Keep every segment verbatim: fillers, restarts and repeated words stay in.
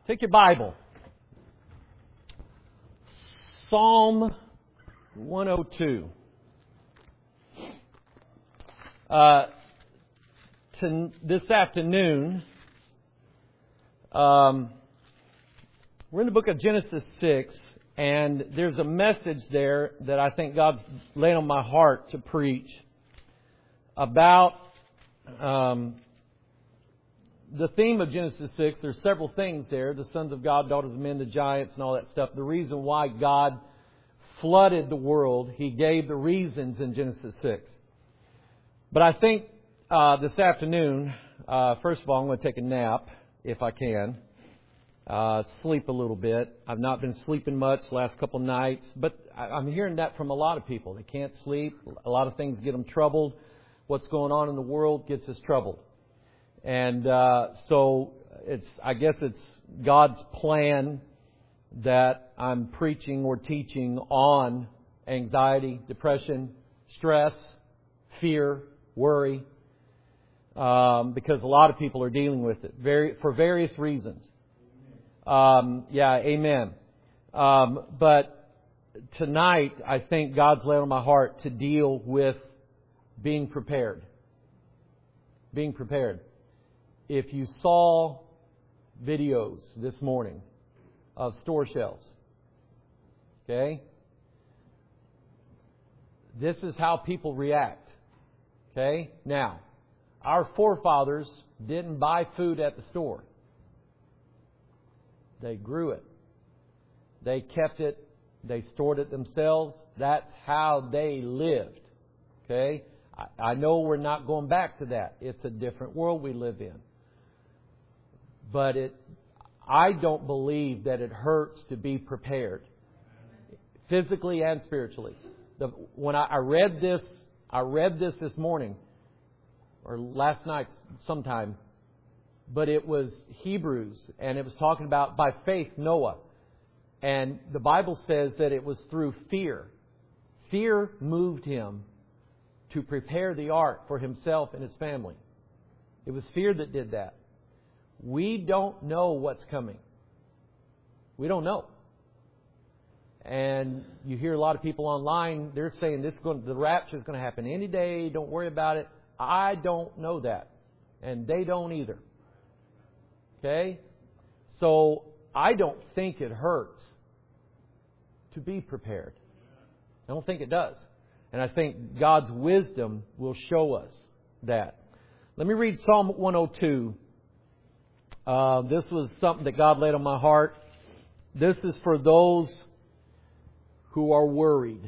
Take your Bible. Psalm one oh two. Uh, to, this afternoon, um, we're in the book of Genesis six, and there's a message there that I think God's laid on my heart to preach about um, the theme of Genesis six. There's several things there: the sons of God, daughters of men, the giants, and all that stuff. The reason why God flooded the world, He gave the reasons in Genesis six. But I think uh, this afternoon, uh, first of all, I'm going to take a nap if I can. Uh, sleep a little bit. I've not been sleeping much the last couple of nights, but I'm hearing that from a lot of people. They can't sleep. A lot of things get them troubled. What's going on in the world gets us troubled. And uh, so it's, I guess it's God's plan that I'm preaching or teaching on anxiety, depression, stress, fear, worry, um, because a lot of people are dealing with it very for various reasons. Um, yeah, amen. Um, but tonight, I think God's laid on my heart to deal with being prepared. Being prepared. If you saw videos this morning of store shelves, okay, this is how people react. Okay, now, our forefathers didn't buy food at the store. They grew it. They kept it. They stored it themselves. That's how they lived. Okay? I, I know we're not going back to that. It's a different world we live in. But it, I don't believe that it hurts to be prepared, physically and spiritually. The, when I, I read this, I read this this morning, or last night sometime, but it was Hebrews, and it was talking about by faith Noah. And the Bible says that it was through fear. Fear moved him to prepare the ark for himself and his family. It was fear that did that. We don't know what's coming. We don't know. And you hear a lot of people online, they're saying this is going, the rapture is going to happen any day, don't worry about it. I don't know that. And they don't either. Okay? So I don't think it hurts to be prepared. I don't think it does. And I think God's wisdom will show us that. Let me read Psalm one oh two. Uh, this was something that God laid on my heart. This is for those who are worried.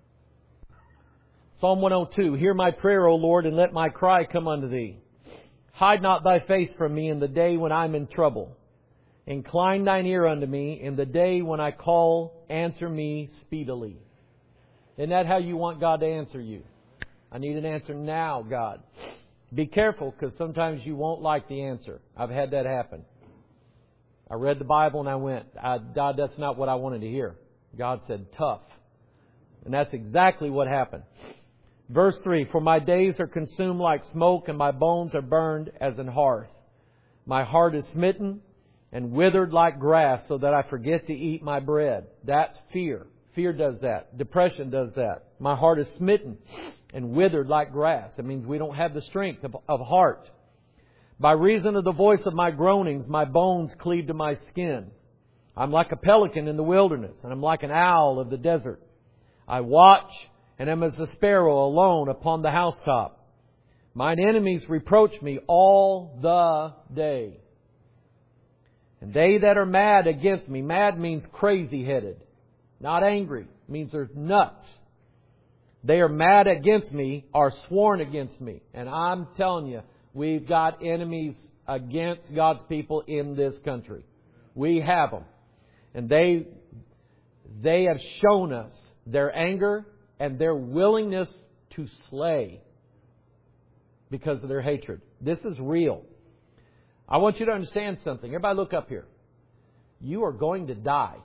Psalm one oh two. Hear my prayer, O Lord, and let my cry come unto Thee. Hide not Thy face from me in the day when I'm in trouble. Incline Thine ear unto me in the day when I call. Answer me speedily. Isn't that how you want God to answer you? I need an answer now, God. Be careful, because sometimes you won't like the answer. I've had that happen. I read the Bible and I went, God, that's not what I wanted to hear. God said, tough. And that's exactly what happened. Verse three, for my days are consumed like smoke, and my bones are burned as an hearth. My heart is smitten and withered like grass, so that I forget to eat my bread. That's fear. Fear does that. Depression does that. My heart is smitten and withered like grass. It means we don't have the strength of, of heart. By reason of the voice of my groanings, my bones cleave to my skin. I'm like a pelican in the wilderness, and I'm like an owl of the desert. I watch and am as a sparrow alone upon the housetop. Mine enemies reproach me all the day. And they that are mad against me, mad means crazy-headed, not angry. It means they're nuts. They are mad against me, are sworn against me. And I'm telling you, we've got enemies against God's people in this country. We have them. And they, they have shown us their anger and their willingness to slay because of their hatred. This is real. I want you to understand something. Everybody look up here. You are going to die.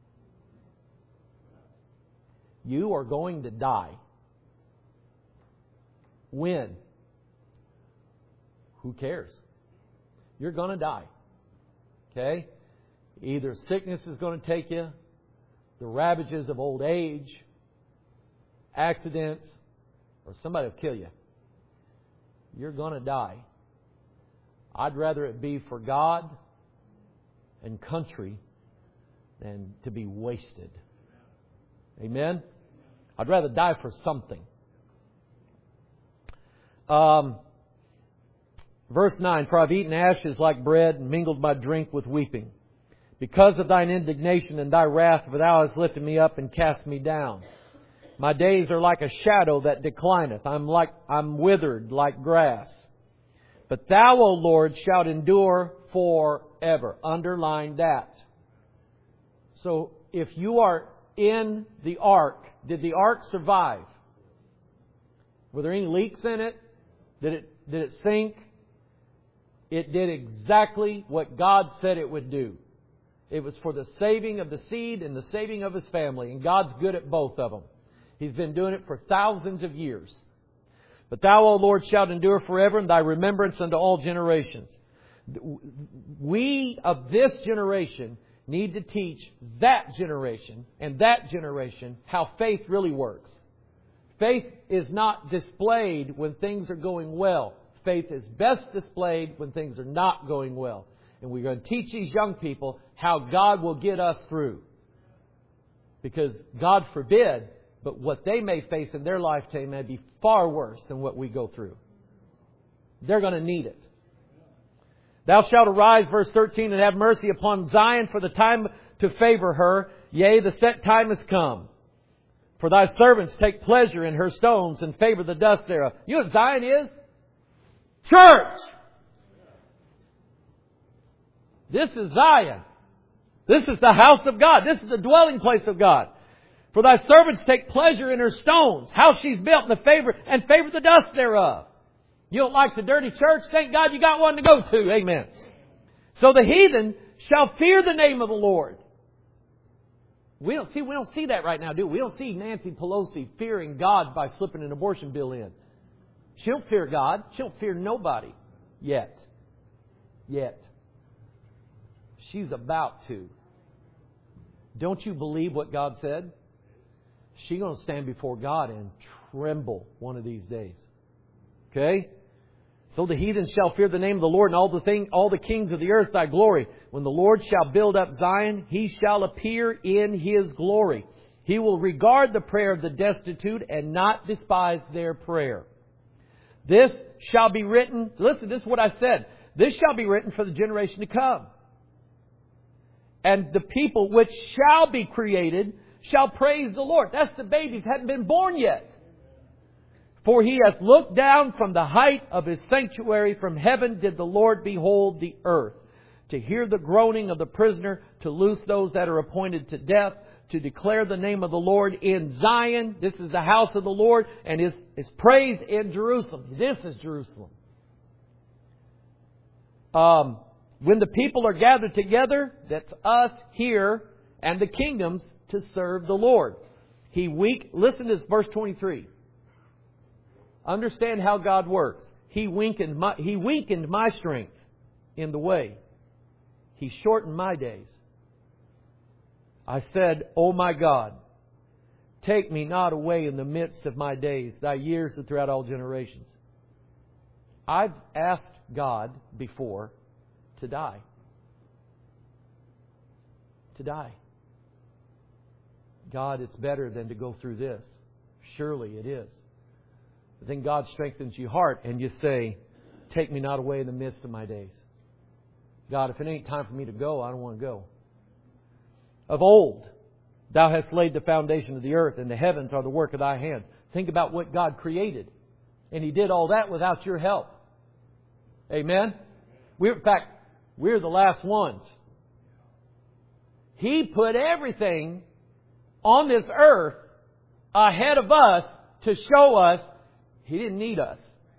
You are going to die. When? Who cares? You're going to die. Okay? Either sickness is going to take you, the ravages of old age, accidents, or somebody will kill you. You're going to die. I'd rather it be for God and country than to be wasted. Amen? I'd rather die for something. Um, verse nine, for I've eaten ashes like bread and mingled my drink with weeping. Because of thine indignation and thy wrath, for thou hast lifted me up and cast me down. My days are like a shadow that declineth. I'm like I'm withered like grass. But thou, O Lord, shalt endure forever. Underline that. So if you are in the ark, did the ark survive? Were there any leaks in it? Did it, did it sink? It did exactly what God said it would do. It was for the saving of the seed and the saving of His family. And God's good at both of them. He's been doing it for thousands of years. But Thou, O Lord, shalt endure forever, and Thy remembrance unto all generations. We of this generation need to teach that generation and that generation how faith really works. Faith is not displayed when things are going well. Faith is best displayed when things are not going well. And we're going to teach these young people how God will get us through. Because God forbid, but what they may face in their lifetime may be far worse than what we go through. They're going to need it. Thou shalt arise, verse thirteen, and have mercy upon Zion for the time to favor her. Yea, the set time has come. For Thy servants take pleasure in her stones and favor the dust thereof. You know what Zion is? Church! This is Zion. This is the house of God. This is the dwelling place of God. For Thy servants take pleasure in her stones, how she's built, and the favor and favor the dust thereof. You don't like the dirty church? Thank God you got one to go to. Amen. So the heathen shall fear the name of the Lord. We don't see, we don't see that right now, do we? We don't see Nancy Pelosi fearing God by slipping an abortion bill in. She don't fear God. She don't fear nobody. Yet. Yet. She's about to. Don't you believe what God said? She's going to stand before God and tremble one of these days. Okay? So the heathen shall fear the name of the Lord, and all the thing, all the kings of the earth Thy glory. When the Lord shall build up Zion, He shall appear in His glory. He will regard the prayer of the destitute and not despise their prayer. This shall be written, listen, this is what I said. This shall be written for the generation to come. And the people which shall be created shall praise the Lord. That's the babies hadn't been born yet. For He hath looked down from the height of His sanctuary. From heaven did the Lord behold the earth, to hear the groaning of the prisoner, to loose those that are appointed to death, to declare the name of the Lord in Zion. This is the house of the Lord, and His, His praise in Jerusalem. This is Jerusalem. Um, when the people are gathered together, that's us here, and the kingdoms to serve the Lord. He weak. Listen to this, verse twenty-three. Understand how God works. He weakened my, He weakened my strength in the way. He shortened my days. I said, O my God, take me not away in the midst of my days. Thy years are throughout all generations. I've asked God before to die. To die. God, it's better than to go through this. Surely it is. But then God strengthens your heart and you say, take me not away in the midst of my days. God, if it ain't time for me to go, I don't want to go. Of old, Thou hast laid the foundation of the earth, and the heavens are the work of Thy hands. Think about what God created. And He did all that without your help. Amen? We're, in fact, we're the last ones. He put everything on this earth ahead of us to show us He didn't need us.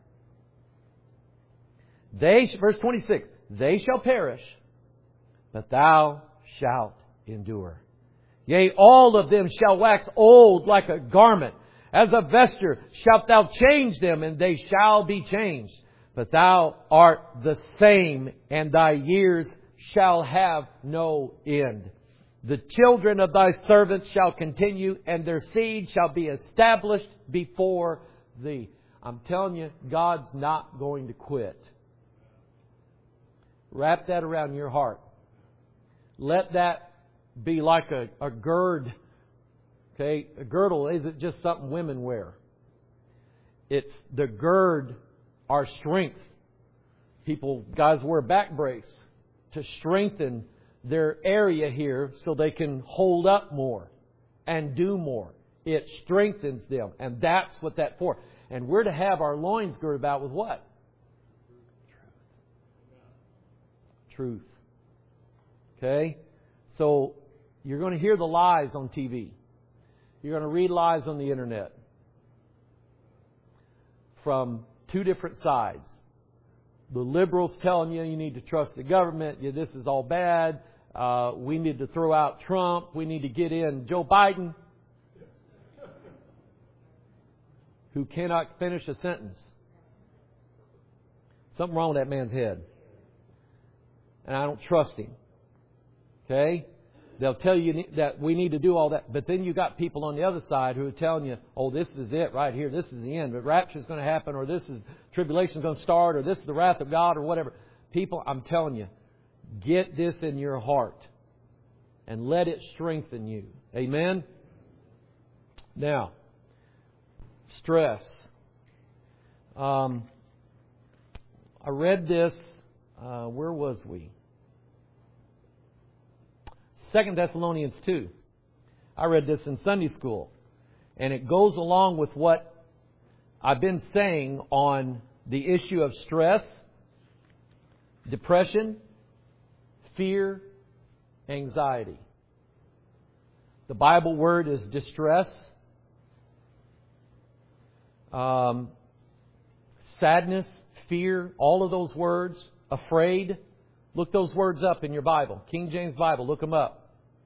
They, verse twenty-six, they shall perish, but Thou shalt endure. Yea, all of them shall wax old like a garment. As a vesture shalt Thou change them, and they shall be changed. But Thou art the same, and Thy years shall have no end. The children of thy servants shall continue, and their seed shall be established before thee. I'm telling you, God's not going to quit. Wrap that around your heart. Let that be like a, a gird. Okay, a girdle isn't just something women wear. It's the gird, our strength. People, guys wear back brace to strengthen their area here so they can hold up more and do more. It strengthens them. And that's what that's for. And we're to have our loins girded about with what? Truth. Okay? So, you're going to hear the lies on T V. You're going to read lies on the internet. From two different sides. The liberals telling you you need to trust the government. Yeah, this is all bad. Uh, we need to throw out Trump. We need to get in Joe Biden, who cannot finish a sentence. Something wrong with that man's head. And I don't trust him. Okay? They'll tell you that we need to do all that. But then you got people on the other side who are telling you, oh, this is it right here. This is the end. The rapture is going to happen, or this is tribulation is going to start, or this is the wrath of God, or whatever. People, I'm telling you, get this in your heart and let it strengthen you. Amen? Now, stress. Um, I read this. Uh, where was we? Second Thessalonians two. I read this in Sunday school. And it goes along with what I've been saying on the issue of stress, depression, fear, anxiety. The Bible word is distress, um, sadness, fear, all of those words, afraid. Look those words up in your Bible. King James Bible, look them up.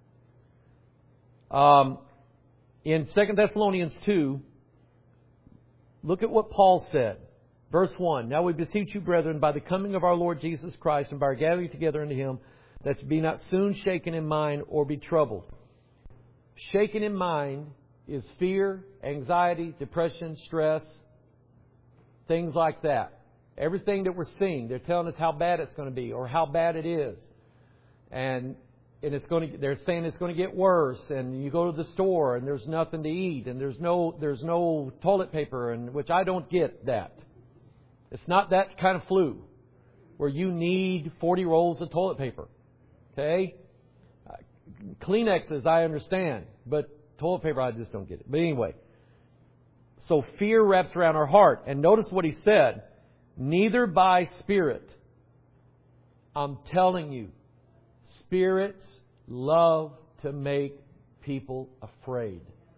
Um, in Second Thessalonians two, look at what Paul said. Verse one, now we beseech you, brethren, by the coming of our Lord Jesus Christ and by our gathering together unto Him, that ye be not soon shaken in mind or be troubled. Shaken in mind is fear, anxiety, depression, stress, things like that. Everything that we're seeing, they're telling us how bad it's going to be or how bad it is. And and it's going to, they're saying it's going to get worse, and you go to the store and there's nothing to eat, and there's no there's no toilet paper, and which I don't get that. It's not that kind of flu where you need forty rolls of toilet paper. Okay? Kleenexes, I understand, but toilet paper, I just don't get it. But anyway, so fear wraps around our heart. And notice what he said. Neither by spirit. I'm telling you, spirits love to make people afraid.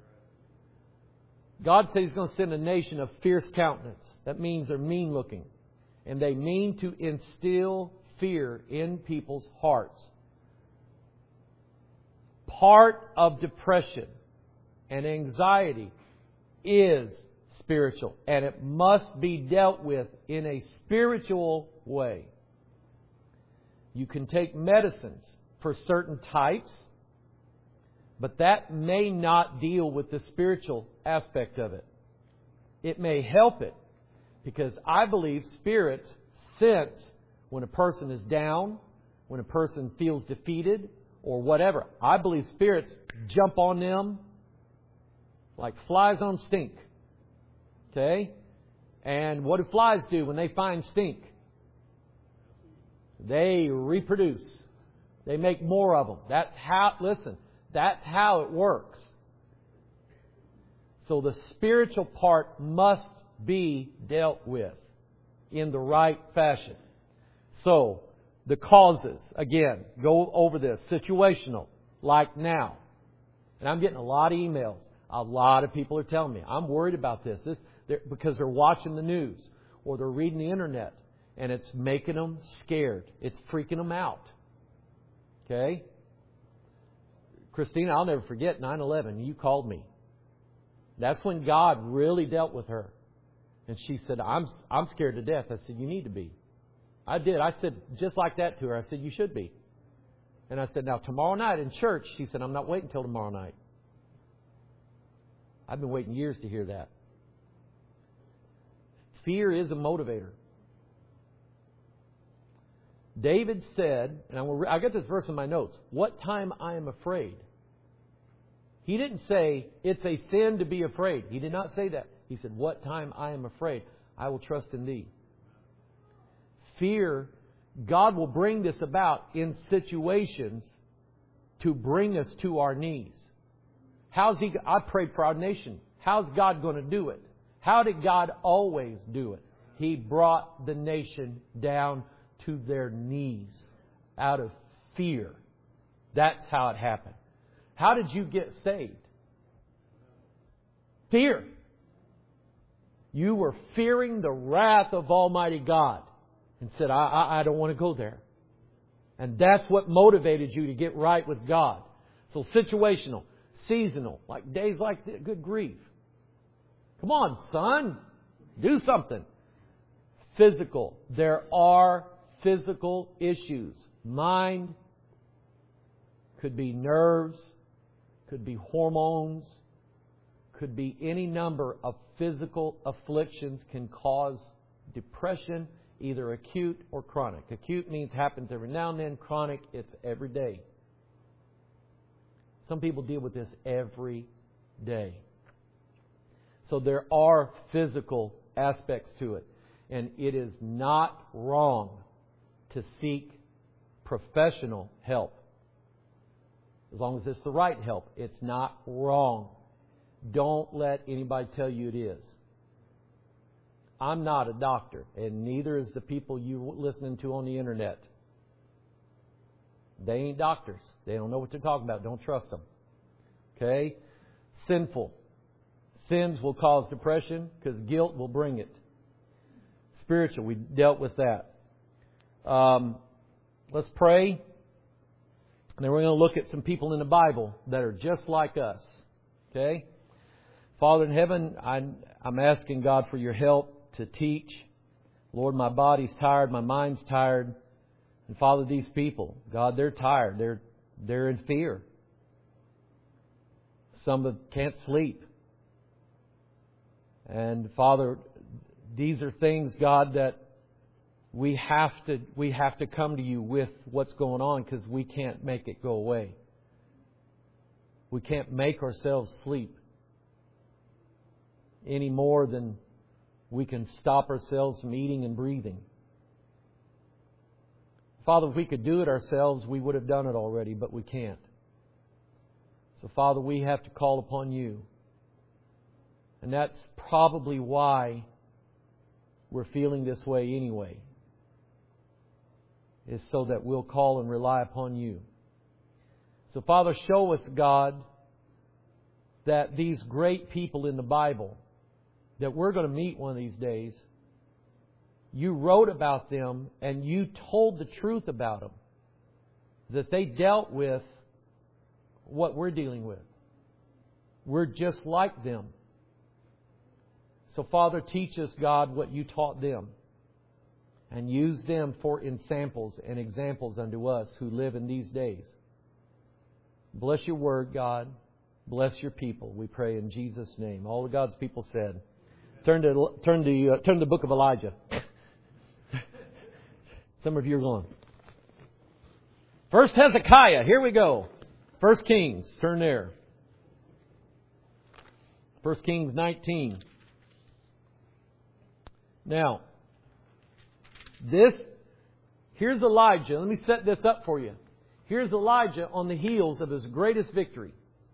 God said He's going to send a nation of fierce countenance. That means they're mean looking. And they mean to instill fear in people's hearts. Part of depression and anxiety is spiritual, and it must be dealt with in a spiritual way. You can take medicines for certain types, but that may not deal with the spiritual aspect of it. It may help it, because I believe spirits sense when a person is down, when a person feels defeated, or whatever. I believe spirits jump on them like flies on stink. Okay? And what do flies do when they find stink? They reproduce. They make more of them. That's how, listen, that's how it works. So the spiritual part must be dealt with in the right fashion. So, the causes, again, go over this. Situational, like now. And I'm getting a lot of emails. A lot of people are telling me, I'm worried about this. This they're, because they're watching the news or they're reading the internet. And it's making them scared. It's freaking them out. Okay? Christina, I'll never forget nine eleven. You called me. That's when God really dealt with her. And she said, I'm I'm scared to death. I said, you need to be. I did. I said just like that to her. I said, you should be. And I said, now tomorrow night in church, she said, I'm not waiting until tomorrow night. I've been waiting years to hear that. Fear is a motivator. David said, and I'm gonna, I got this verse in my notes, what time I am afraid. He didn't say, it's a sin to be afraid. He did not say that. He said, what time I am afraid, I will trust in Thee. Fear, God will bring this about in situations to bring us to our knees. How's He? I prayed for our nation. How's God going to do it? How did God always do it? He brought the nation down to their knees out of fear. That's how it happened. How did you get saved? Fear. You were fearing the wrath of Almighty God and said, I, I, I don't want to go there. And that's what motivated you to get right with God. So situational, seasonal, like days like this, good grief. Come on, son. Do something. Physical. There are physical issues. Mind, could be nerves, could be hormones, could be any number of physical afflictions can cause depression, either acute or chronic. Acute means happens every now and then. Chronic, it's every day. Some people deal with this every day. So there are physical aspects to it. And it is not wrong to seek professional help. As long as it's the right help. It's not wrong. Don't let anybody tell you it is. I'm not a doctor, and neither is the people you listening to on the internet. They ain't doctors. They don't know what they're talking about. Don't trust them. Okay? Sinful. Sins will cause depression because guilt will bring it. Spiritual, we dealt with that. Um, let's pray. And then we're going to look at some people in the Bible that are just like us. Okay? Father in heaven, I'm, I'm asking God for your help to teach. Lord, my body's tired, my mind's tired. And Father, these people, God, they're tired. They're, they're in fear. Some of them can't sleep. And Father, these are things, God, that we have to we have to come to you with what's going on because we can't make it go away. We can't make ourselves sleep any more than we can stop ourselves from eating and breathing. Father, if we could do it ourselves, we would have done it already, but we can't. So, Father, we have to call upon you. And that's probably why we're feeling this way anyway. Is so that we'll call and rely upon you. So, Father, show us, God, that these great people in the Bible that we're going to meet one of these days, you wrote about them and you told the truth about them. That they dealt with what we're dealing with. We're just like them. So, Father, teach us, God, what you taught them. And use them for ensamples and examples unto us who live in these days. Bless your word, God. Bless your people. We pray in Jesus' name. All of God's people said. Turn to turn to uh, turn to the book of Elijah. Some of you are going. First Hezekiah. Here we go. First Kings. Turn there. First Kings nineteen. Now, this, here's Elijah. Let me set this up for you. Here's Elijah on the heels of his greatest victory.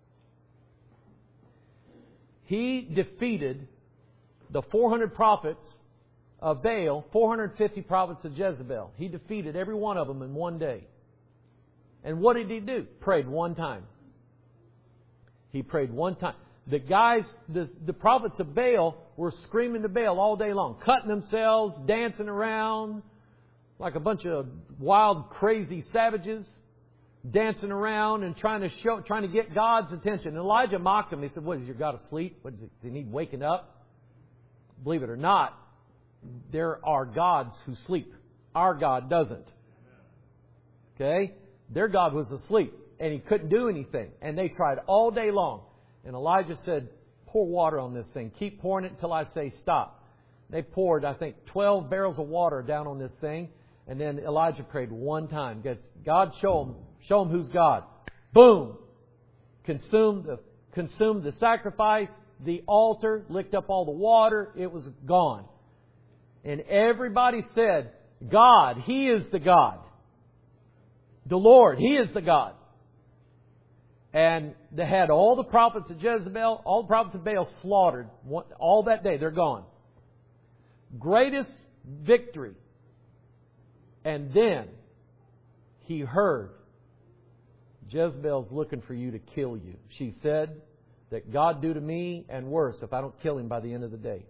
He defeated the four hundred prophets of Baal, four hundred fifty prophets of Jezebel. He defeated every one of them in one day. And what did he do? Prayed one time. He prayed one time. The guys, the, the prophets of Baal were screaming to Baal all day long, cutting themselves, dancing around like a bunch of wild, crazy savages, dancing around and trying to show, trying to get God's attention. And Elijah mocked them. He said, "What, is your God asleep? What, does he need waking up?" Believe it or not, there are gods who sleep. Our God doesn't. Okay? Their God was asleep and he couldn't do anything. And they tried all day long. And Elijah said, pour water on this thing. Keep pouring it until I say stop. They poured, I think, twelve barrels of water down on this thing. And then Elijah prayed one time. God, show him, show him who's God. Boom! Consumed the, consumed the sacrifice, the altar, licked up all the water. It was gone. And everybody said, God, He is the God. The Lord, He is the God. And they had all the prophets of Jezebel, all the prophets of Baal slaughtered all that day. They're gone. Greatest victory. And then he heard, Jezebel's looking for you to kill you. She said that God do to me and worse if I don't kill him by the end of the day.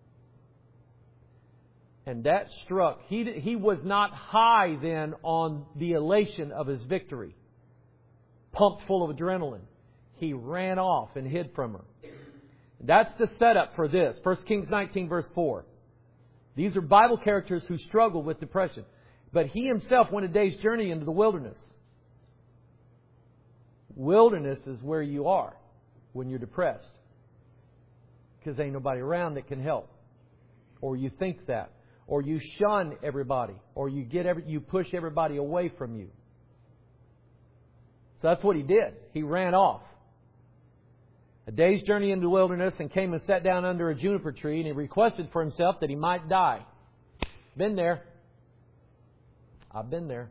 And that struck. He, he was not high then on the elation of his victory. Pumped full of adrenaline. He ran off and hid from her. That's the setup for this. First Kings nineteen verse four. These are Bible characters who struggle with depression. But he himself went a day's journey into the wilderness. Wilderness is where you are when you're depressed. Because ain't nobody around that can help. Or you think that. Or you shun everybody. Or you get every, you push everybody away from you. So that's what he did. He ran off. A day's journey into the wilderness and came and sat down under a juniper tree, and he requested for himself that he might die. Been there. I've been there.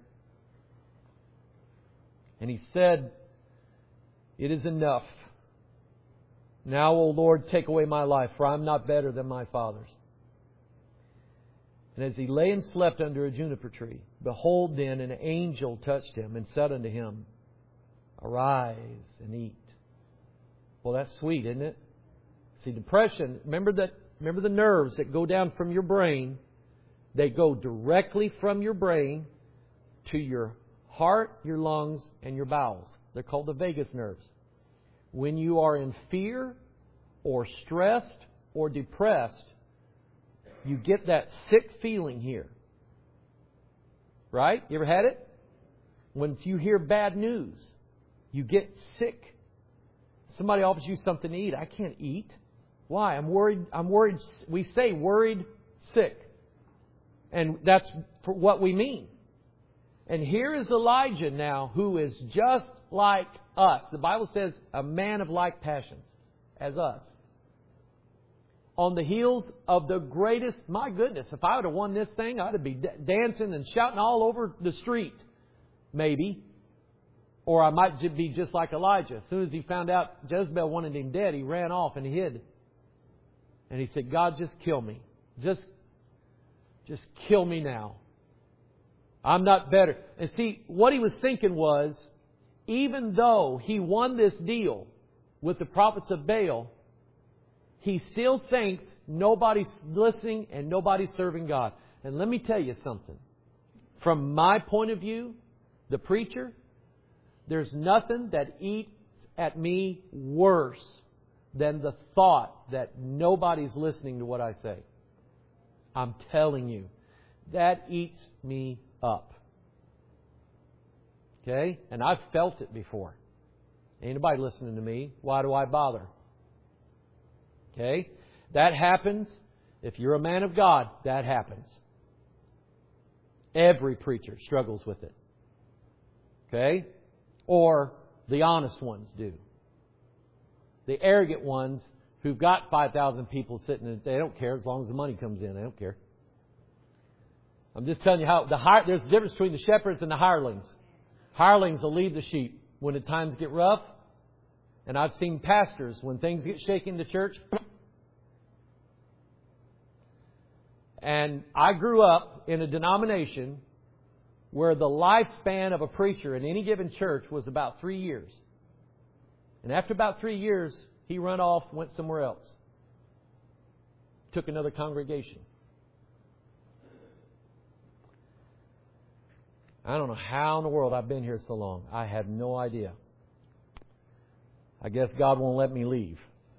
And he said, it is enough. Now, O Lord, take away my life, for I am not better than my fathers. And as he lay and slept under a juniper tree, behold then, an angel touched him and said unto him, arise and eat. Well, that's sweet, isn't it? See, depression, remember that, remember the nerves that go down from your brain. They go directly from your brain to your heart, your lungs, and your bowels. They're called the vagus nerves. When you are in fear or stressed or depressed, you get that sick feeling here. Right? You ever had it? When you hear bad news, you get sick. Somebody offers you something to eat. I can't eat. Why? I'm worried. I'm worried. We say worried, sick. And that's for what we mean. And here is Elijah now, who is just like us. The Bible says a man of like passions as us. On the heels of the greatest, my goodness, if I would have won this thing, I'd be dancing and shouting all over the street. Maybe. Or I might be just like Elijah. As soon as he found out Jezebel wanted him dead, he ran off and hid. And he said, God, just kill me. Just, just kill me now. I'm not better. And see, what he was thinking was, even though he won this deal with the prophets of Baal, he still thinks nobody's listening and nobody's serving God. And let me tell you something. From my point of view, the preacher, there's nothing that eats at me worse than the thought that nobody's listening to what I say. I'm telling you, that eats me up. Okay? And I've felt it before. Ain't nobody listening to me. Why do I bother? Okay? That happens. If you're a man of God, that happens. Every preacher struggles with it. Okay? Or the honest ones do. The arrogant ones who've got five thousand people sitting in it, they don't care as long as the money comes in. They don't care. I'm just telling you how the hire, there's a difference between the shepherds and the hirelings. Hirelings will lead the sheep when the times get rough. And I've seen pastors, when things get shaky in the church. And I grew up in a denomination where the lifespan of a preacher in any given church was about three years. And after about three years, he run off, went somewhere else. Took another congregation. I don't know how in the world I've been here so long. I have no idea. I guess God won't let me leave.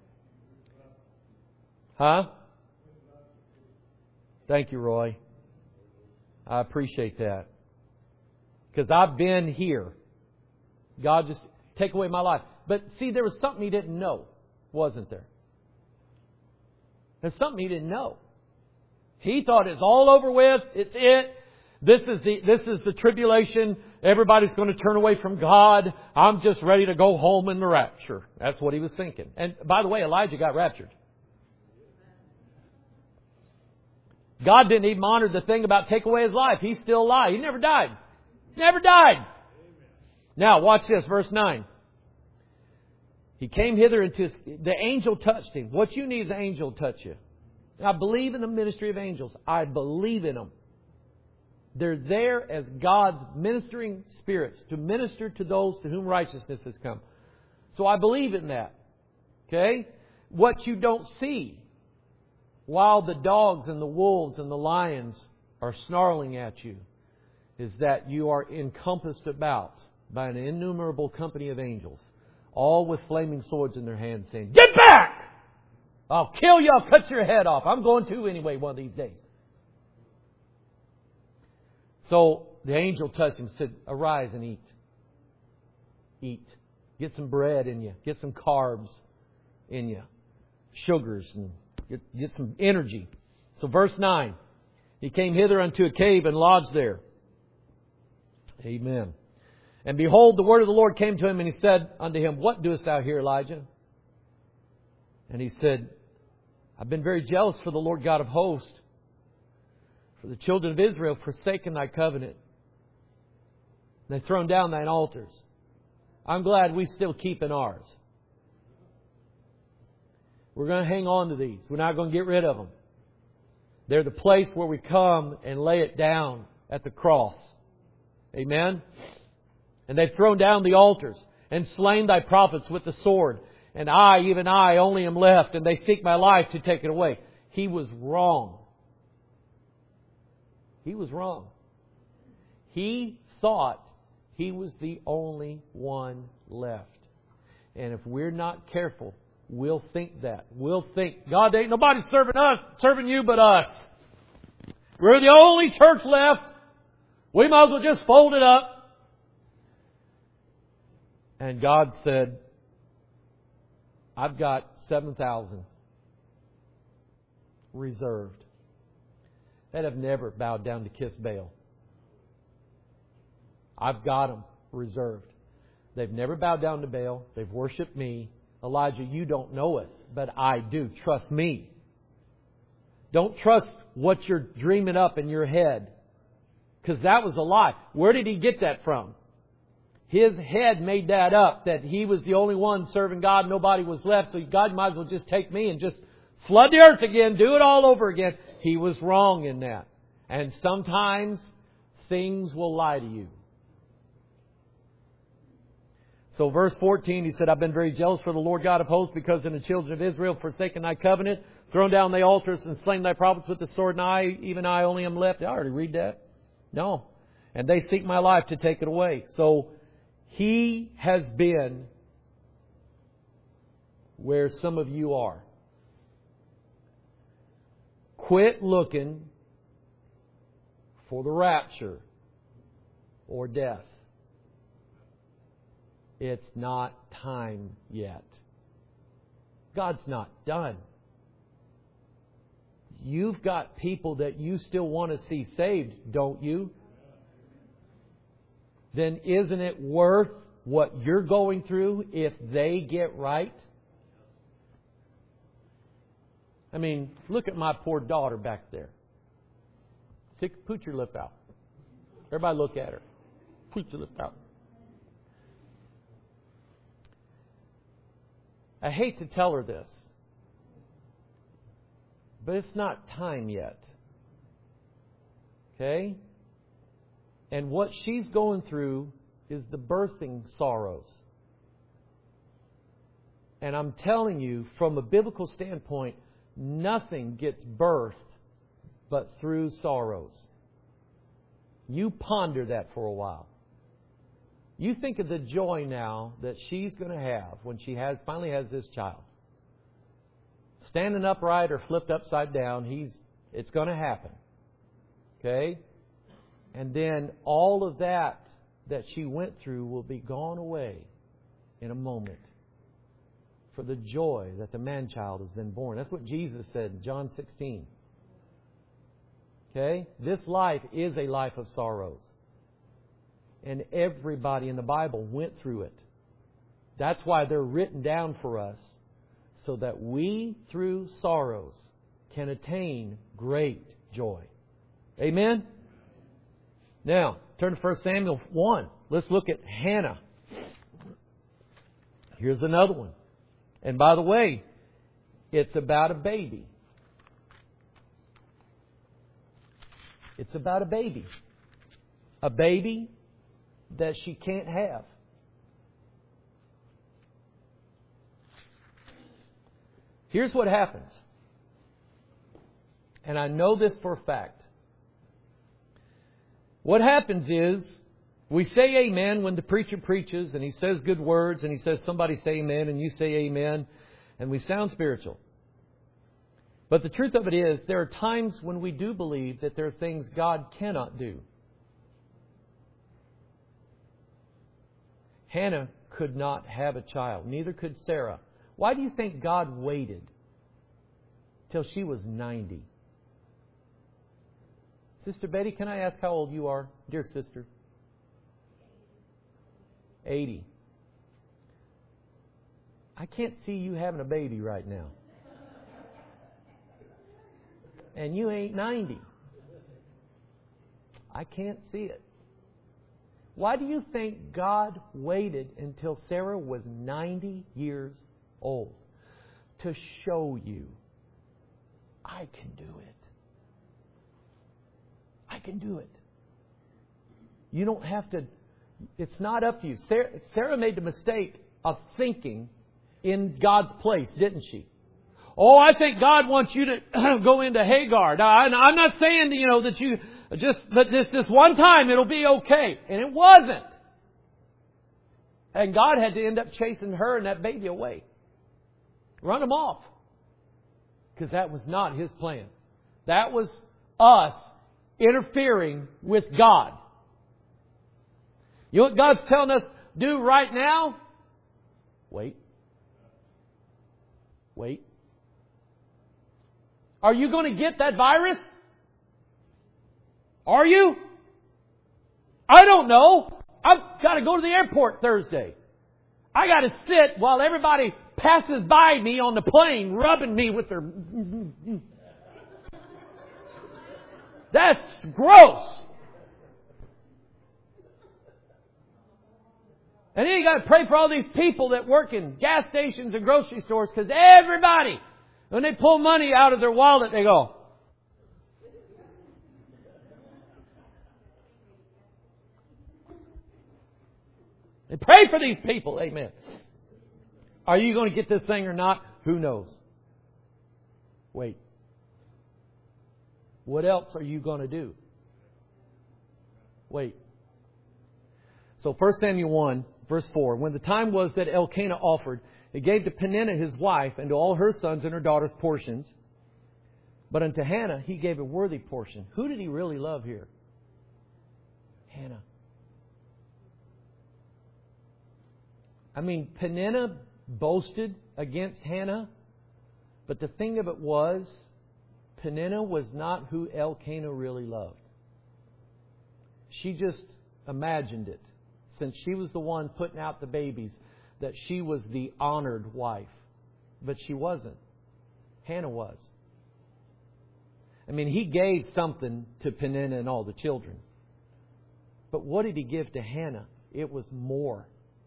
Huh? Thank you, Roy. I appreciate that. Because I've been here God, just take away my life. But see, there was something he didn't know, wasn't there? There's something he didn't know. He thought it's all over with. It's it. This is the this is the tribulation. Everybody's going to turn away from God. I'm just ready to go home in the rapture. That's what he was thinking. And by the way, Elijah got raptured. God didn't even honor the thing about take away his life. He's still alive. He never died. Never died. Now, watch this, verse nine. He came hither into his, the angel touched him. What you need is the angel to touch you. I believe in the ministry of angels. I believe in them. They're there as God's ministering spirits to minister to those to whom righteousness has come. So I believe in that. Okay? What you don't see while the dogs and the wolves and the lions are snarling at you is that you are encompassed about by an innumerable company of angels, all with flaming swords in their hands, saying, "Get back! I'll kill you, I'll cut your head off. I'm going to anyway one of these days." So the angel touched him and said, "Arise and eat. Eat. Get some bread in you. Get some carbs in you. Sugars and get, get some energy." So verse nine. He came hither unto a cave and lodged there. Amen. "And behold, the word of the Lord came to him, and he said unto him, What doest thou here, Elijah? And he said, I've been very jealous for the Lord God of hosts, for the children of Israel have forsaken thy covenant. They've thrown down thine altars. I'm glad we still keep in ours. We're going to hang on to these. We're not going to get rid of them. They're the place where we come and lay it down at the cross. Amen? And they've thrown down the altars and slain thy prophets with the sword. And I, even I, only am left, and they seek my life to take it away." He was wrong. He was wrong. He thought he was the only one left. And if we're not careful, we'll think that. We'll think, God, ain't nobody serving us, serving you but us. We're the only church left. We might as well just fold it up. And God said, I've got seven thousand reserved that have never bowed down to kiss Baal. I've got them reserved. They've never bowed down to Baal. They've worshipped me. Elijah, you don't know it, but I do. Trust me. Don't trust what you're dreaming up in your head, because that was a lie. Where did he get that from? His head made that up, that he was the only one serving God. Nobody was left. So God might as well just take me and just flood the earth again. Do it all over again. He was wrong in that. And sometimes things will lie to you. So verse fourteen, he said, I've been very jealous for the Lord God of hosts, because in the children of Israel have forsaken thy covenant, thrown down thy altars, and slain thy prophets with the sword, and I, even I only am left. Did I already read that? No. And they seek my life to take it away. So he has been where some of you are. Quit looking for the rapture or death. It's not time yet. God's not done. You've got people that you still want to see saved, don't you? Then isn't it worth what you're going through if they get right? I mean, look at my poor daughter back there. Stick, put your lip out. Everybody look at her. Put your lip out. I hate to tell her this, but it's not time yet. Okay? And what she's going through is the birthing sorrows. And I'm telling you, from a biblical standpoint, nothing gets birthed but through sorrows. You ponder that for a while. You think of the joy now that she's going to have when she has finally has this child. Standing upright or flipped upside down, he's it's going to happen. Okay? And then all of that that she went through will be gone away in a moment for the joy that the man-child has been born. That's what Jesus said in John sixteen. Okay? This life is a life of sorrows. And everybody in the Bible went through it. That's why they're written down for us, so that we, through sorrows, can attain great joy. Amen? Now, turn to First Samuel one. Let's look at Hannah. Here's another one. And by the way, it's about a baby. It's about a baby. A baby that she can't have. Here's what happens. And I know this for a fact. What happens is, we say amen when the preacher preaches and he says good words and he says somebody say amen and you say amen and we sound spiritual. But the truth of it is, there are times when we do believe that there are things God cannot do. Hannah could not have a child. Neither could Sarah. Why do you think God waited till she was ninety? Sister Betty, can I ask how old you are, dear sister? eighty. I can't see you having a baby right now. And you ain't ninety. I can't see it. Why do you think God waited until Sarah was ninety years old to show you, I can do it? I can do it. You don't have to, it's not up to you. Sarah, Sarah made the mistake of thinking in God's place, didn't she? Oh, I think God wants you to go into Hagar. Now, I'm not saying, you know, that you just, but this, this one time it'll be okay. And it wasn't. And God had to end up chasing her and that baby away. Run them off. Because that was not His plan. That was us interfering with God. You know what God's telling us do right now? Wait. Wait. Are you going to get that virus? Are you? I don't know. I've got to go to the airport Thursday. I got to sit while everybody passes by me on the plane, rubbing me with their... That's gross. And then you got to pray for all these people that work in gas stations and grocery stores, because everybody, when they pull money out of their wallet, they go, and pray for these people. Amen. Are you going to get this thing or not? Who knows? Wait. What else are you going to do? Wait. So First Samuel one, verse four. When the time was that Elkanah offered, he gave to Peninnah his wife and to all her sons and her daughters portions. But unto Hannah he gave a worthy portion. Who did he really love here? Hannah. I mean, Peninnah boasted against Hannah. But the thing of it was, Peninnah was not who Elkanah really loved. She just imagined it. Since she was the one putting out the babies, that she was the honored wife. But she wasn't. Hannah was. I mean, he gave something to Peninnah and all the children. But what did he give to Hannah? It was more.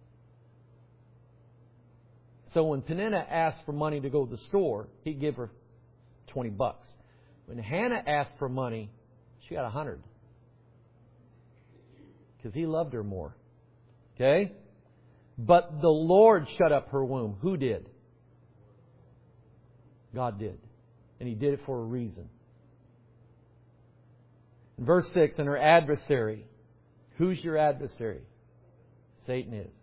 So when Peninnah asked for money to go to the store, he'd give her twenty bucks. When Hannah asked for money, she got a hundred. Because he loved her more. Okay? But the Lord shut up her womb. Who did? God did. And He did it for a reason. In verse six, and her adversary. Who's your adversary? Satan is.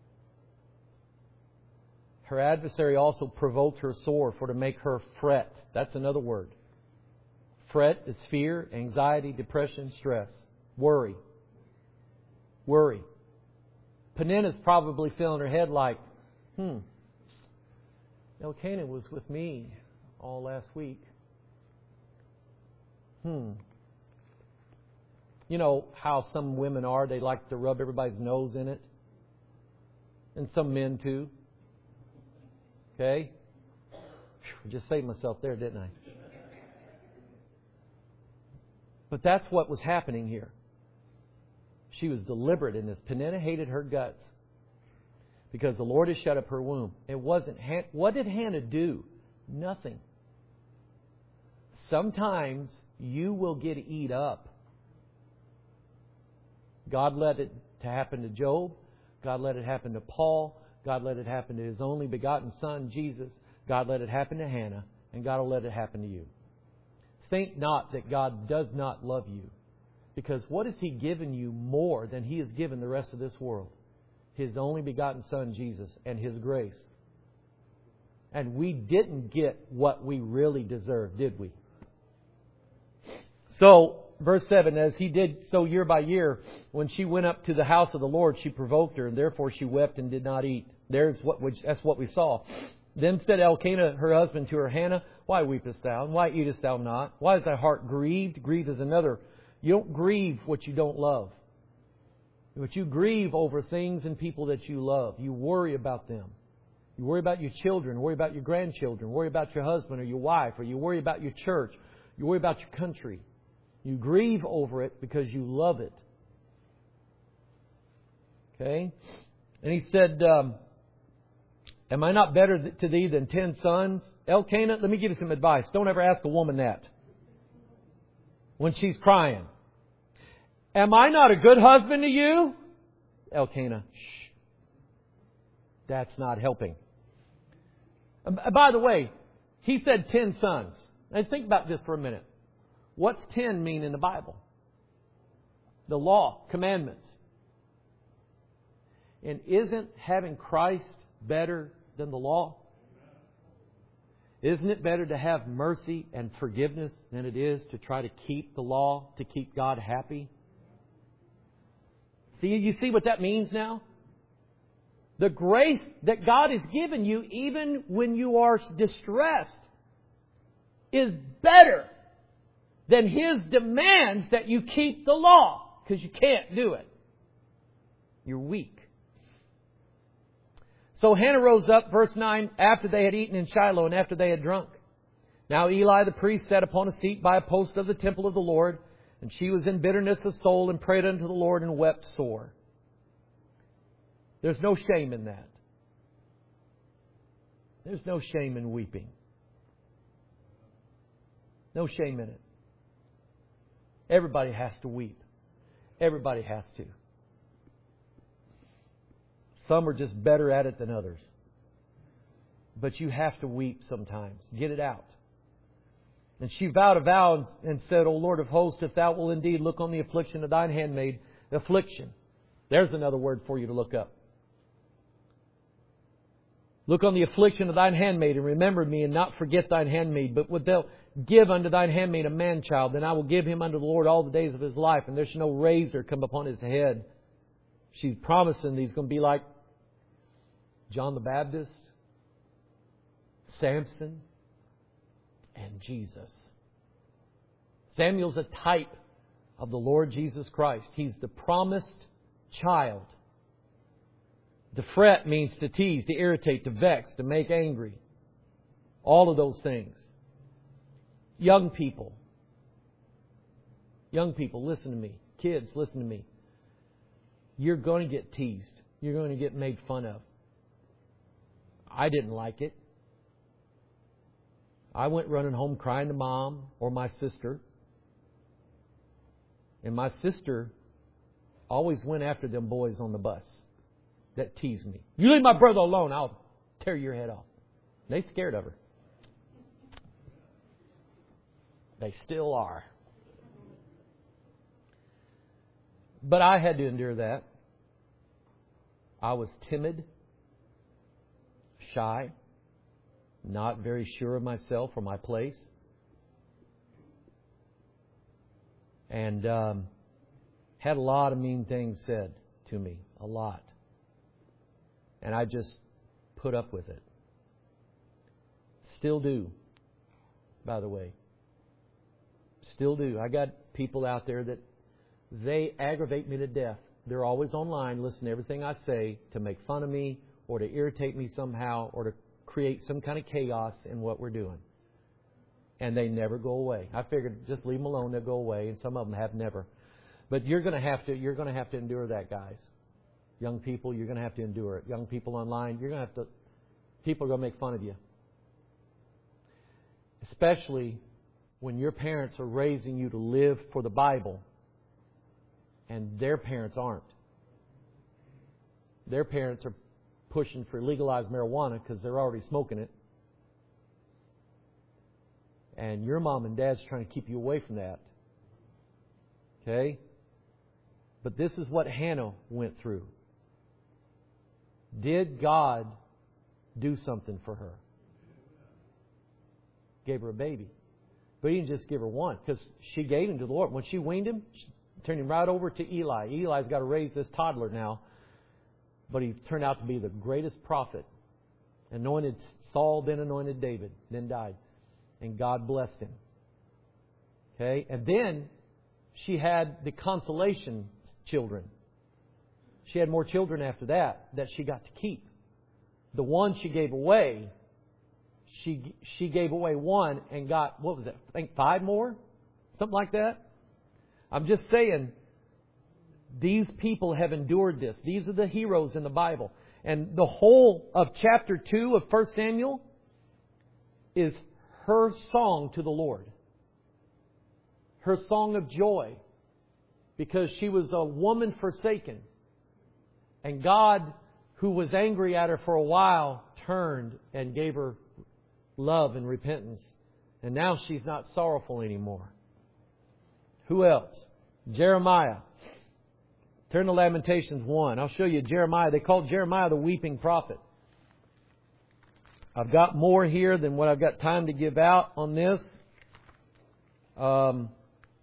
Her adversary also provoked her sore for to make her fret. That's another word. Fret is fear, anxiety, depression, stress, worry. Worry. Peninnah's probably filling her head like, hmm, Elkanah was with me all last week. Hmm. You know how some women are, they like to rub everybody's nose in it. And some men too. Okay? I just saved myself there, didn't I? But that's what was happening here. She was deliberate in this. Peninnah hated her guts because the Lord had shut up her womb. It wasn't. What did Hannah do? Nothing. Sometimes you will get eat up. God let it to happen to Job. God let it happen to Paul. God let it happen to His only begotten Son, Jesus. God let it happen to Hannah. And God will let it happen to you. Think not that God does not love you. Because what has He given you more than He has given the rest of this world? His only begotten Son, Jesus, and His grace. And we didn't get what we really deserved, did we? So, verse seven, as he did so year by year, when she went up to the house of the Lord, she provoked her, and therefore she wept and did not eat. There's what we, that's what we saw. Then said Elkanah, her husband, to her, Hannah, why weepest thou, and why eatest thou not? Why is thy heart grieved? Grieved is another. You don't grieve what you don't love. But you grieve over things and people that you love. You worry about them. You worry about your children, worry about your grandchildren, worry about your husband or your wife, or you worry about your church, you worry about your country. You grieve over it because you love it. Okay? And he said, um, am I not better to thee than ten sons? Elkanah, let me give you some advice. Don't ever ask a woman that when she's crying. Am I not a good husband to you? Elkanah, shh. That's not helping. By the way, he said ten sons. And think about this for a minute. What's ten mean in the Bible? The law, commandments. And isn't having Christ better than the law? Isn't it better to have mercy and forgiveness than it is to try to keep the law, to keep God happy? See, you see what that means now? The grace that God has given you, even when you are distressed, is better than His demands that you keep the law, because you can't do it. You're weak. So Hannah rose up, verse nine, after they had eaten in Shiloh and after they had drunk. Now Eli the priest sat upon a seat by a post of the temple of the Lord, and she was in bitterness of soul and prayed unto the Lord and wept sore. There's no shame in that. There's no shame in weeping. No shame in it. Everybody has to weep. Everybody has to. Some are just better at it than others. But you have to weep sometimes. Get it out. And she vowed a vow and said, O Lord of hosts, if Thou will indeed look on the affliction of Thine handmaid, affliction. There's another word for you to look up. Look on the affliction of Thine handmaid and remember me and not forget Thine handmaid. But would Thou give unto Thine handmaid a man-child, then I will give him unto the Lord all the days of his life, and there shall no razor come upon his head. She's promising he's going to be like John the Baptist, Samson, and Jesus. Samuel's a type of the Lord Jesus Christ. He's the promised child. To fret means to tease, to irritate, to vex, to make angry. All of those things. Young people. Young people, listen to me. Kids, listen to me. You're going to get teased. You're going to get made fun of. I didn't like it. I went running home crying to Mom or my sister. And my sister always went after them boys on the bus that teased me. You leave my brother alone, I'll tear your head off. They scared of her. They still are. But I had to endure that. I was timid, shy, not very sure of myself or my place. And um, had a lot of mean things said to me. A lot. And I just put up with it. Still do, by the way. Still do. I got people out there that they aggravate me to death. They're always online, listen to everything I say to make fun of me or to irritate me somehow or to create some kind of chaos in what we're doing. And they never go away. I figured just leave them alone, they'll go away, and some of them have never. But you're going to have to you're going to have to endure that, guys. Young people, you're going to have to endure it. Young people online, you're going to have to people are going to make fun of you. Especially when your parents are raising you to live for the Bible and their parents aren't. Their parents are pushing for legalized marijuana because they're already smoking it. And your mom and dad's trying to keep you away from that. Okay? But this is what Hannah went through. Did God do something for her? Gave her a baby. But He didn't just give her one, because she gave him to the Lord. When she weaned him, she turned him right over to Eli. Eli's got to raise this toddler now. But he turned out to be the greatest prophet. Anointed Saul, then anointed David, then died. And God blessed him. Okay? And then she had the consolation children. She had more children after that that she got to keep. The one she gave away, she she gave away one and got, what was it, I think five more? Something like that. I'm just saying, these people have endured this. These are the heroes in the Bible. And the whole of chapter two of First Samuel is her song to the Lord. Her song of joy. Because she was a woman forsaken. And God, who was angry at her for a while, turned and gave her love and repentance. And now she's not sorrowful anymore. Who else? Jeremiah. Turn to Lamentations one. I'll show you Jeremiah. They called Jeremiah the weeping prophet. I've got more here than what I've got time to give out on this. Um,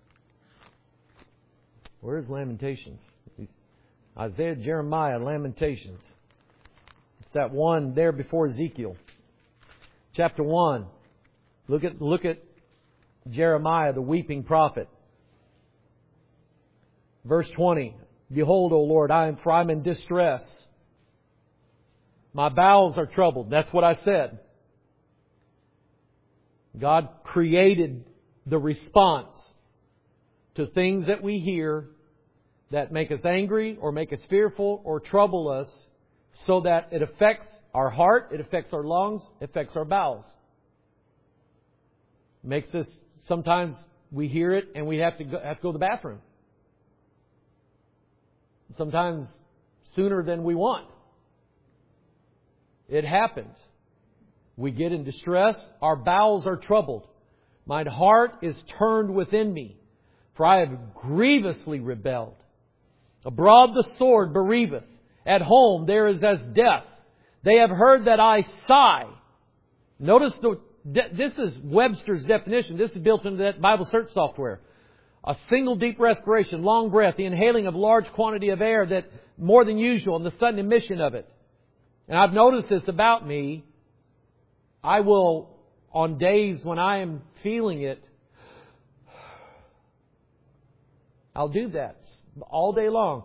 where's Lamentations? Isaiah, Jeremiah, Lamentations. It's that one there before Ezekiel. Chapter one. Look at look at Jeremiah, the weeping prophet. Verse twenty. Behold, O Lord, I am for I am in distress. My bowels are troubled. That's what I said. God created the response to things that we hear that make us angry or make us fearful or trouble us, so that it affects our heart, it affects our lungs, it affects our bowels. Makes us, sometimes we hear it and we have to go, have to go to the bathroom. Sometimes sooner than we want. It happens. We get in distress. Our bowels are troubled. Mine heart is turned within me, for I have grievously rebelled. Abroad the sword bereaveth. At home there is as death. They have heard that I sigh. Notice the, this is Webster's definition. This is built into that Bible search software. A single deep respiration, long breath, the inhaling of large quantity of air that more than usual, and the sudden emission of it. And I've noticed this about me. I will, on days when I am feeling it, I'll do that all day long.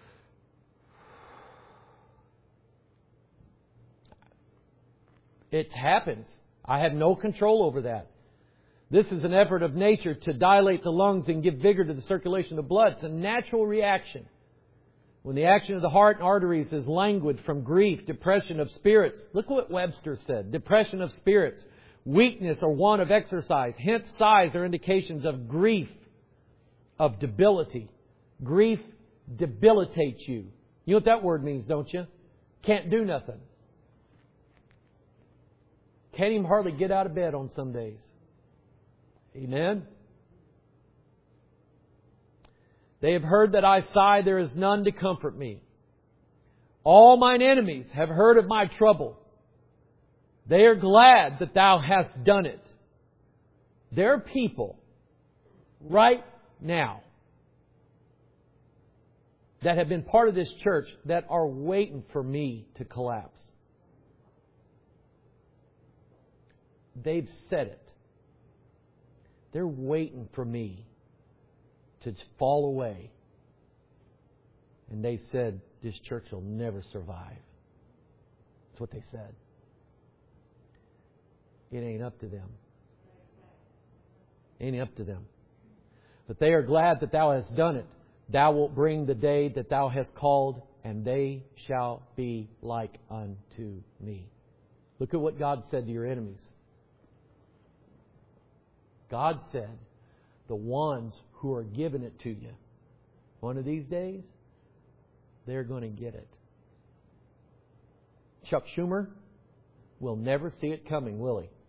It happens. I have no control over that. This is an effort of nature to dilate the lungs and give vigor to the circulation of the blood. It's a natural reaction. When the action of the heart and arteries is languid from grief, depression of spirits. Look what Webster said. Depression of spirits. Weakness or want of exercise. Hence sighs are indications of grief, of debility. Grief debilitates you. You know what that word means, don't you? Can't do nothing. Can't even hardly get out of bed on some days. Amen. They have heard that I sigh, there is none to comfort me. All mine enemies have heard of my trouble. They are glad that thou hast done it. There are people right now that have been part of this church that are waiting for me to collapse. They've said it. They're waiting for me to fall away. And they said, this church will never survive. That's what they said. It ain't up to them. It ain't up to them. But they are glad that Thou hast done it. Thou wilt bring the day that Thou hast called, and they shall be like unto me. Look at what God said to your enemies. God said, the ones who are giving it to you, one of these days, they're going to get it. Chuck Schumer will never see it coming, will he?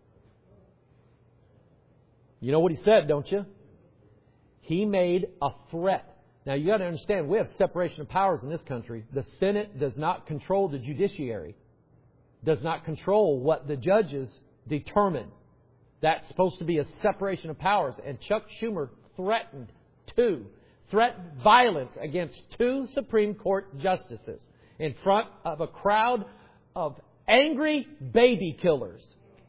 You know what he said, don't you? He made a threat. Now you got to understand, we have separation of powers in this country. The Senate does not control the judiciary. Does not control what the judges determine. That's supposed to be a separation of powers. And Chuck Schumer threatened two, threatened violence against two Supreme Court justices in front of a crowd of angry baby killers.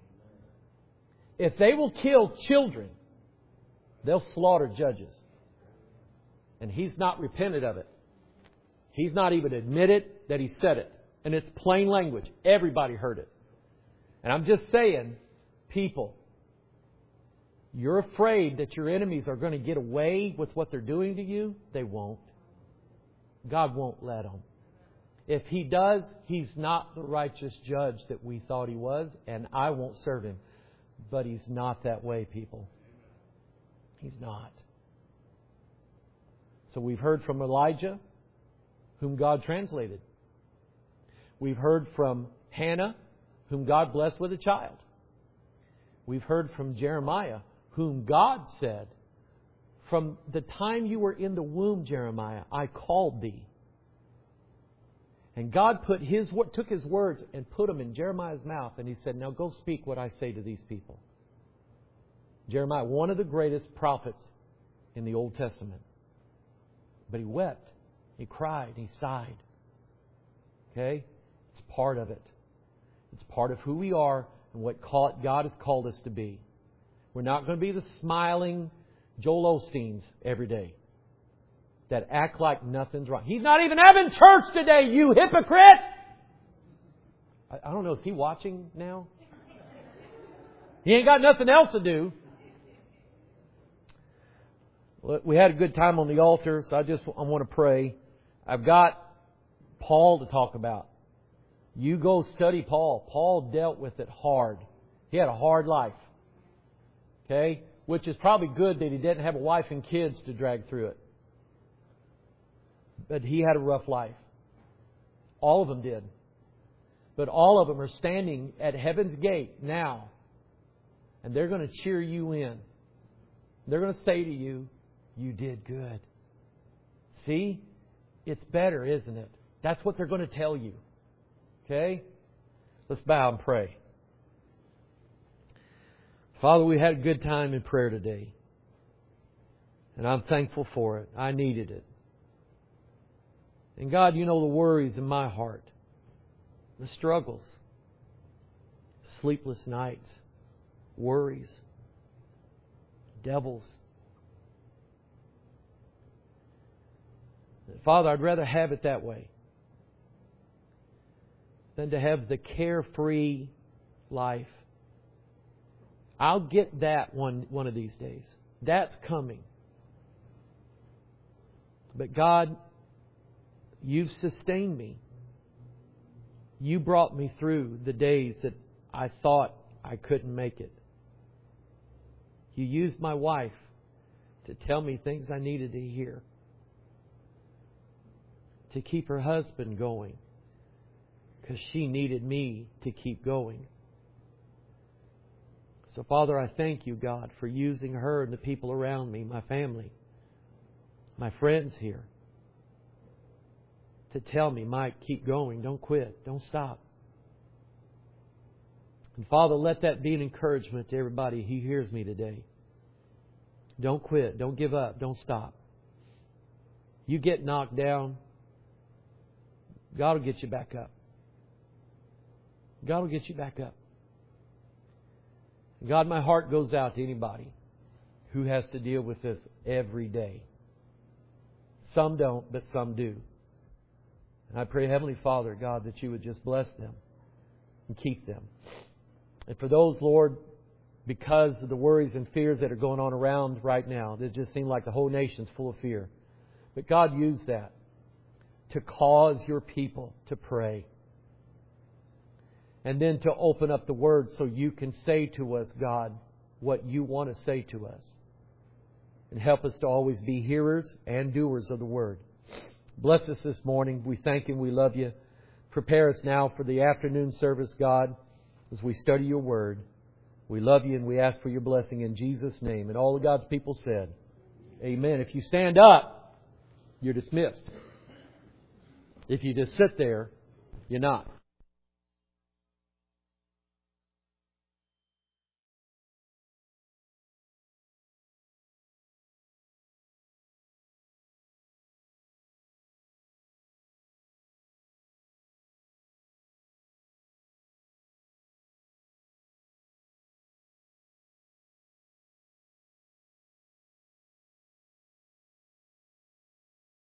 If they will kill children, they'll slaughter judges. And he's not repented of it. He's not even admitted that he said it. And it's plain language. Everybody heard it. And I'm just saying, people, you're afraid that your enemies are going to get away with what they're doing to you. They won't. God won't let them. If He does, He's not the righteous judge that we thought He was, and I won't serve Him. But He's not that way, people. He's not. So we've heard from Elijah, whom God translated. We've heard from Hannah, whom God blessed with a child. We've heard from Jeremiah, whom God said, from the time you were in the womb, Jeremiah, I called thee. And God put his took His words and put them in Jeremiah's mouth, and He said, now go speak what I say to these people. Jeremiah, one of the greatest prophets in the Old Testament. But he wept, he cried, he sighed. Okay? It's part of it. It's part of who we are and what God has called us to be. We're not going to be the smiling Joel Osteens every day that act like nothing's wrong. He's not even having church today, you hypocrite! I, I don't know, is he watching now? He ain't got nothing else to do. We had a good time on the altar, so I just I want to pray. I've got Paul to talk about. You go study Paul. Paul dealt with it hard. He had a hard life. Okay? Which is probably good that he didn't have a wife and kids to drag through it. But he had a rough life. All of them did. But all of them are standing at heaven's gate now. And they're going to cheer you in. They're going to say to you, you did good. See? It's better, isn't it? That's what they're going to tell you. Okay? Let's bow and pray. Father, we had a good time in prayer today. And I'm thankful for it. I needed it. And God, you know the worries in my heart. The struggles. Sleepless nights. Worries. Devils. Father, I'd rather have it that way than to have the carefree life. I'll get that one, one of these days. That's coming. But God, You've sustained me. You brought me through the days that I thought I couldn't make it. You used my wife to tell me things I needed to hear. To keep her husband going. Because she needed me to keep going. So, Father, I thank You, God, for using her and the people around me, my family, my friends here, to tell me, Mike, keep going. Don't quit. Don't stop. And, Father, let that be an encouragement to everybody who hears me today. Don't quit. Don't give up. Don't stop. You get knocked down, God will get you back up. God will get you back up. God, my heart goes out to anybody who has to deal with this every day. Some don't, but some do. And I pray, Heavenly Father, God, that You would just bless them and keep them. And for those, Lord, because of the worries and fears that are going on around right now, that just seem like the whole nation's full of fear. But God, use that to cause Your people to pray. And then to open up the Word so You can say to us, God, what You want to say to us. And help us to always be hearers and doers of the Word. Bless us this morning. We thank You and we love You. Prepare us now for the afternoon service, God, as we study Your Word. We love You and we ask for Your blessing in Jesus' name. And all of God's people said, Amen. If you stand up, you're dismissed. If you just sit there, you're not.